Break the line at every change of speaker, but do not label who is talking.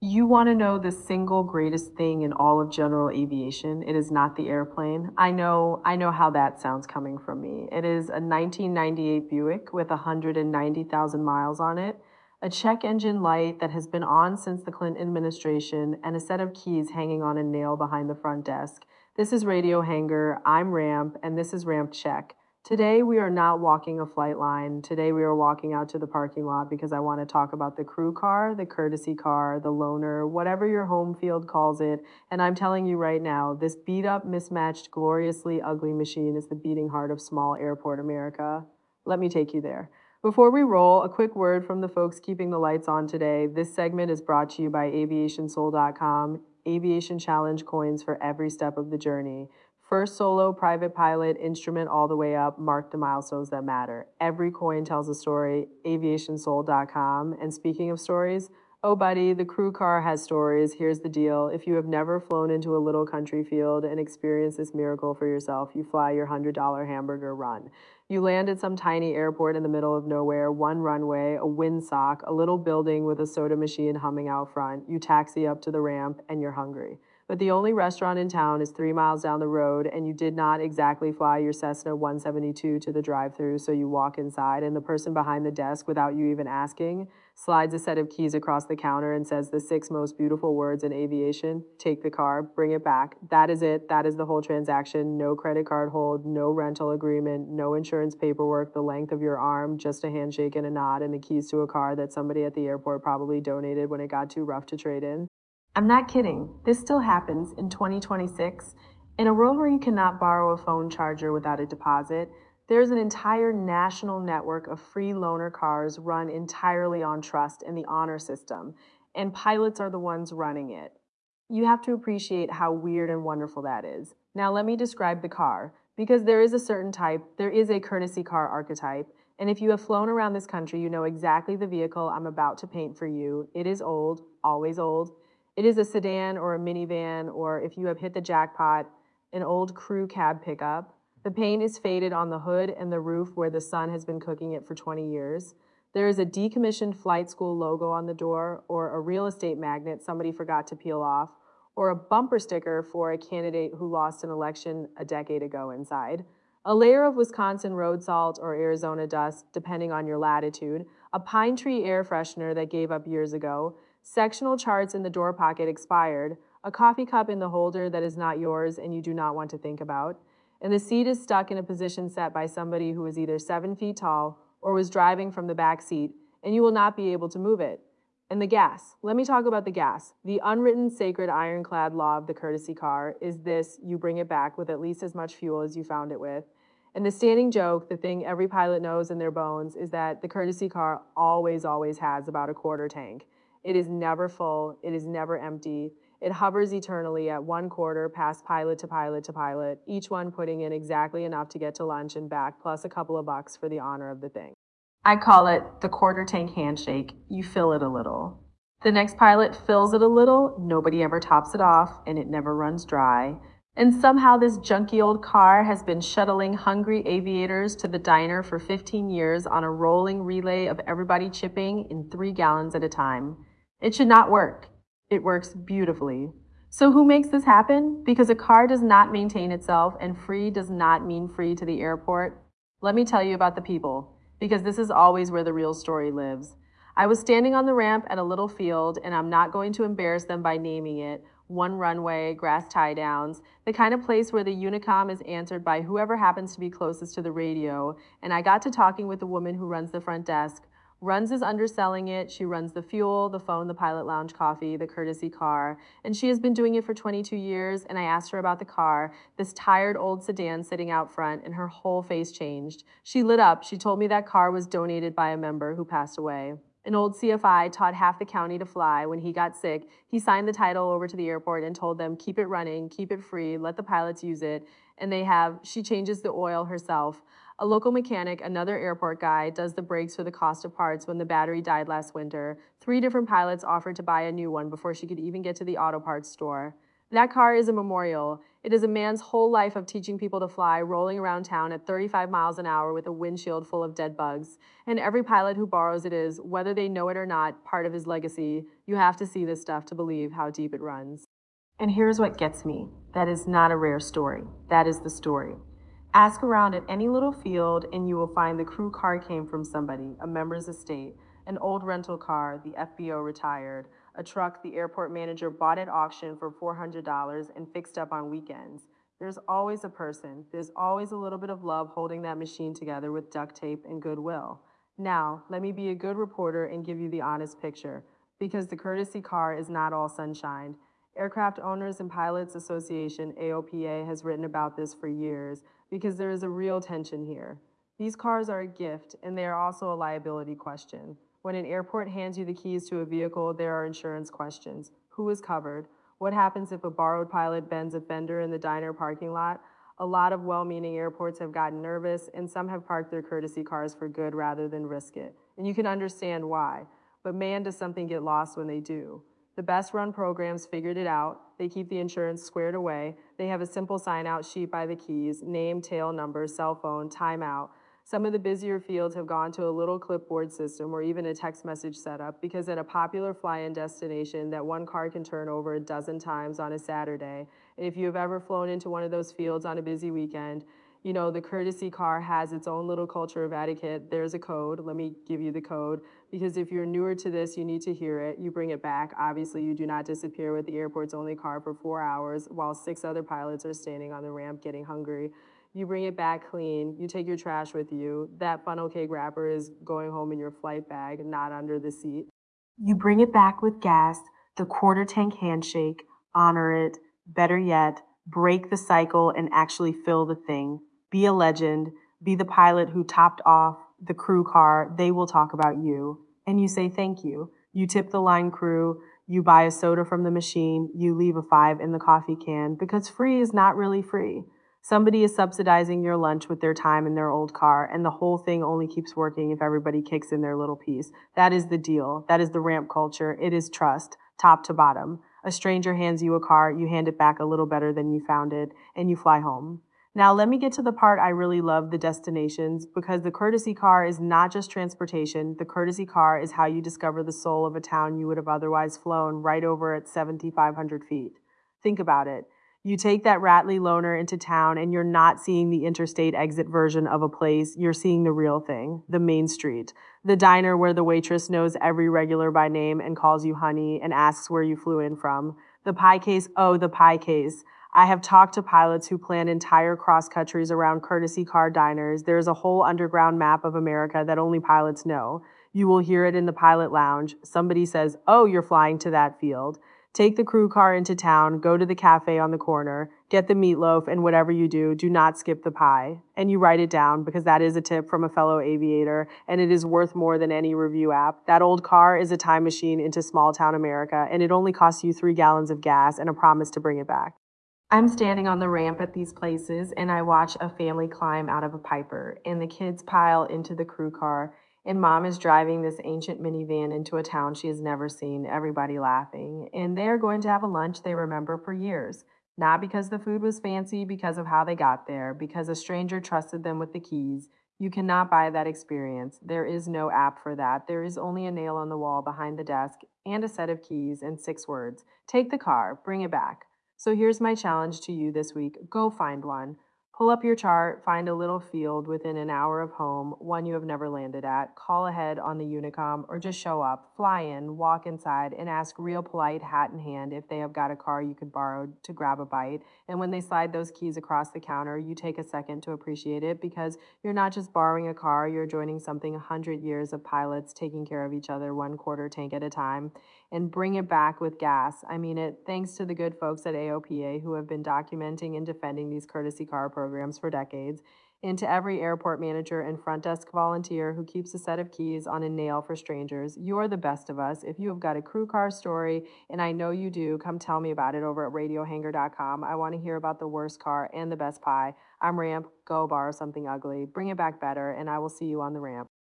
You want to know the single greatest thing in all of general aviation? It is not the airplane. I know how that sounds coming from me. It is a 1998 Buick with 190,000 miles on it, a check engine light that has been on since the Clinton administration, and a set of keys hanging on a nail behind the front desk. This is Radio Hanger. I'm Ramp, and this is Ramp Check. Today, we are not walking a flight line. Today, we are walking out to the parking lot because I want to talk about the crew car, the courtesy car, the loaner, whatever your home field calls it. And I'm telling you right now, this beat up, mismatched, gloriously ugly machine is the beating heart of small airport America. Let me take you there. Before we roll, a quick word from the folks keeping the lights on today. This segment is brought to you by aviationsoul.com. Aviation Challenge coins for every step of the journey. First solo, private pilot, instrument all the way up, mark the milestones that matter. Every coin tells a story, aviationsoul.com. And speaking of stories, oh, buddy, the crew car has stories. Here's the deal. If you have never flown into a little country field and experienced this miracle for yourself, you fly your $100 hamburger run. You land at some tiny airport in the middle of nowhere, one runway, a windsock, a little building with a soda machine humming out front. You taxi up to the ramp and you're hungry. But the only restaurant in town is 3 miles down the road, and you did not exactly fly your Cessna 172 to the drive-thru, so you walk inside, and the person behind the desk, without you even asking, slides a set of keys across the counter and says the six most beautiful words in aviation: take the car, bring it back. That is it. That is the whole transaction. No credit card hold, no rental agreement, no insurance paperwork, the length of your arm, just a handshake and a nod, and the keys to a car that somebody at the airport probably donated when it got too rough to trade in. I'm not kidding. This still happens in 2026. In a world where you cannot borrow a phone charger without a deposit, there's an entire national network of free loaner cars run entirely on trust and the honor system, and pilots are the ones running it. You have to appreciate how weird and wonderful that is. Now, let me describe the car, because there is a certain type, there is a courtesy car archetype, and if you have flown around this country, you know exactly the vehicle I'm about to paint for you. It is old, always old. It is a sedan or a minivan, or if you have hit the jackpot, an old crew cab pickup. The paint is faded on the hood and the roof where the sun has been cooking it for 20 years. There is a decommissioned flight school logo on the door, or a real estate magnet somebody forgot to peel off, or a bumper sticker for a candidate who lost an election a decade ago inside. A layer of Wisconsin road salt or Arizona dust, depending on your latitude, a pine tree air freshener that gave up years ago, sectional charts in the door pocket expired, a coffee cup in the holder that is not yours and you do not want to think about, and the seat is stuck in a position set by somebody who is either 7 feet tall or was driving from the back seat, and you will not be able to move it. And the gas. Let me talk about the gas. The unwritten, sacred, ironclad law of the courtesy car is this: you bring it back with at least as much fuel as you found it with. And the standing joke, the thing every pilot knows in their bones, is that the courtesy car always, always has about a quarter tank. It is never full, it is never empty. It hovers eternally at one quarter, past pilot to pilot to pilot, each one putting in exactly enough to get to lunch and back, plus a couple of bucks for the honor of the thing. I call it the quarter tank handshake. You fill it a little. The next pilot fills it a little, nobody ever tops it off, and it never runs dry. And somehow this junky old car has been shuttling hungry aviators to the diner for 15 years on a rolling relay of everybody chipping in 3 gallons at a time. It should not work. It works beautifully. So who makes this happen? Because a car does not maintain itself, and free does not mean free to the airport. Let me tell you about the people, because this is always where the real story lives. I was standing on the ramp at a little field, and I'm not going to embarrass them by naming it, one runway, grass tie downs, the kind of place where the Unicom is answered by whoever happens to be closest to the radio. And I got to talking with the woman who runs the front desk. Runs is underselling it. She runs the fuel, the phone, the pilot lounge coffee, the courtesy car, and she has been doing it for 22 years. And I asked her about the car, this tired old sedan sitting out front, and her whole face changed. She lit up. She told me that car was donated by a member who passed away. An old CFI taught half the county to fly. When he got sick, he signed the title over to the airport and told them, keep it running, keep it free, let the pilots use it. And she changes the oil herself. A local mechanic, another airport guy, does the brakes for the cost of parts when the battery died last winter. 3 different pilots offered to buy a new one before she could even get to the auto parts store. That car is a memorial. It is a man's whole life of teaching people to fly, rolling around town at 35 miles an hour with a windshield full of dead bugs. And every pilot who borrows it is, whether they know it or not, part of his legacy. You have to see this stuff to believe how deep it runs. And here's what gets me. That is not a rare story. That is the story. Ask around at any little field and you will find the crew car came from somebody, a member's estate, an old rental car, the FBO retired, a truck the airport manager bought at auction for $400 and fixed up on weekends. There's always a person. There's always a little bit of love holding that machine together with duct tape and goodwill. Now, let me be a good reporter and give you the honest picture, because the courtesy car is not all sunshine. Aircraft Owners and Pilots Association, AOPA, has written about this for years because there is a real tension here. These cars are a gift, and they are also a liability question. When an airport hands you the keys to a vehicle, there are insurance questions. Who is covered? What happens if a borrowed pilot bends a fender in the diner parking lot? A lot of well-meaning airports have gotten nervous, and some have parked their courtesy cars for good rather than risk it. And you can understand why. But man, does something get lost when they do. The best run programs figured it out. They keep the insurance squared away. They have a simple sign out sheet by the keys, name, tail number, cell phone, timeout. Some of the busier fields have gone to a little clipboard system or even a text message setup because at a popular fly-in destination, that one car can turn over a dozen times on a Saturday. And if you have ever flown into one of those fields on a busy weekend, you know, the courtesy car has its own little culture of etiquette. There's a code. Let me give you the code. Because if you're newer to this, you need to hear it. You bring it back. Obviously, you do not disappear with the airport's only car for 4 hours while 6 other pilots are standing on the ramp getting hungry. You bring it back clean. You take your trash with you. That funnel cake wrapper is going home in your flight bag, not under the seat. You bring it back with gas, the quarter tank handshake, honor it, better yet, break the cycle and actually fill the thing. Be a legend, be the pilot who topped off the crew car. They will talk about you. And you say thank you. You tip the line crew, you buy a soda from the machine, you leave a 5 in the coffee can because free is not really free. Somebody is subsidizing your lunch with their time in their old car, and the whole thing only keeps working if everybody kicks in their little piece. That is the deal. That is the ramp culture. It is trust, top to bottom. A stranger hands you a car, you hand it back a little better than you found it, and you fly home. Now, let me get to the part I really love, the destinations, because the courtesy car is not just transportation. The courtesy car is how you discover the soul of a town you would have otherwise flown right over at 7,500 feet. Think about it. You take that rattly loner into town and you're not seeing the interstate exit version of a place. You're seeing the real thing, the main street, the diner where the waitress knows every regular by name and calls you honey and asks where you flew in from. The pie case, oh, the pie case. I have talked to pilots who plan entire cross countries around courtesy car diners. There's a whole underground map of America that only pilots know. You will hear it in the pilot lounge. Somebody says, oh, you're flying to that field. Take the crew car into town, go to the cafe on the corner, get the meatloaf, and whatever you do not skip the pie. And you write it down because that is a tip from a fellow aviator, and it is worth more than any review app. That old car is a time machine into small town America, and it only costs you 3 gallons of gas and a promise to bring it back. I'm standing on the ramp at these places and I watch a family climb out of a Piper and the kids pile into the crew car and mom is driving this ancient minivan into a town she has never seen, everybody laughing. And they're going to have a lunch they remember for years. Not because the food was fancy, because of how they got there, because a stranger trusted them with the keys. You cannot buy that experience. There is no app for that. There is only a nail on the wall behind the desk and a set of keys and 6 words. Take the car, bring it back. So here's my challenge to you this week. Go find one. Pull up your chart, find a little field within an hour of home, one you have never landed at, call ahead on the Unicom, or just show up, fly in, walk inside, and ask real polite, hat in hand, if they have got a car you could borrow to grab a bite. And when they slide those keys across the counter, you take a second to appreciate it because you're not just borrowing a car, you're joining something 100 years of pilots taking care of each other one quarter tank at a time. And bring it back with gas. I mean it, thanks to the good folks at AOPA who have been documenting and defending these courtesy car programs for decades, and to every airport manager and front desk volunteer who keeps a set of keys on a nail for strangers. You're the best of us. If you have got a crew car story, and I know you do, come tell me about it over at radiohanger.com. I want to hear about the worst car and the best pie. I'm Ramp. Go borrow something ugly. Bring it back better, and I will see you on the ramp.